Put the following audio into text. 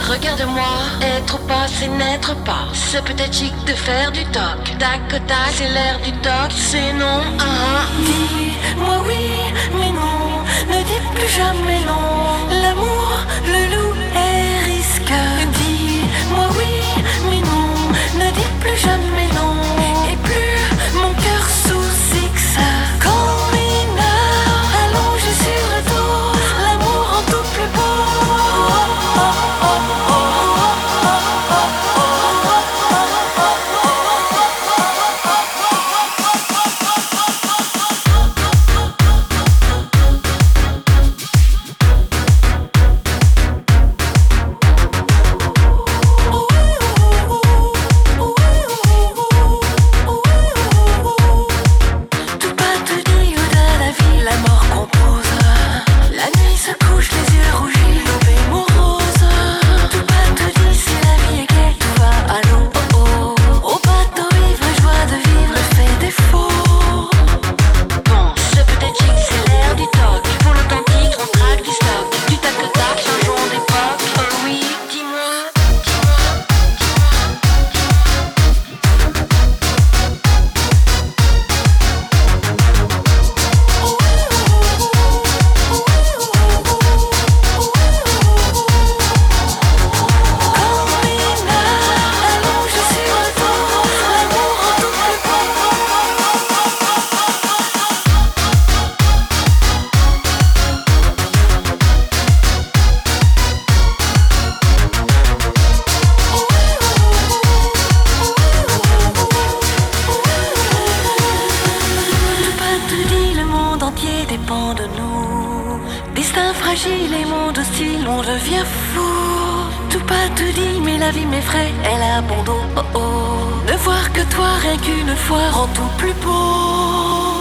Regarde-moi, être ou pas, c'est n'être pas. C'est peut-être chic de faire du toc. Tac, tac, c'est l'air du toc, c'est non. Dis-moi oui, mais non. Ne dis plus jamais non. L'amour, le loup est risque. Dis-moi oui, mais non. Ne dis plus jamais non. Et plus mon cœur sous X. Quand mineur, allongé sur le dos, l'amour en tout plus beau. Dépend de nous. Destin fragile et monde hostile, on devient fou. Tout pas tout dit, mais la vie m'effraie, elle a bon dos. Oh oh. Ne voir que toi rien qu'une fois rend tout plus beau.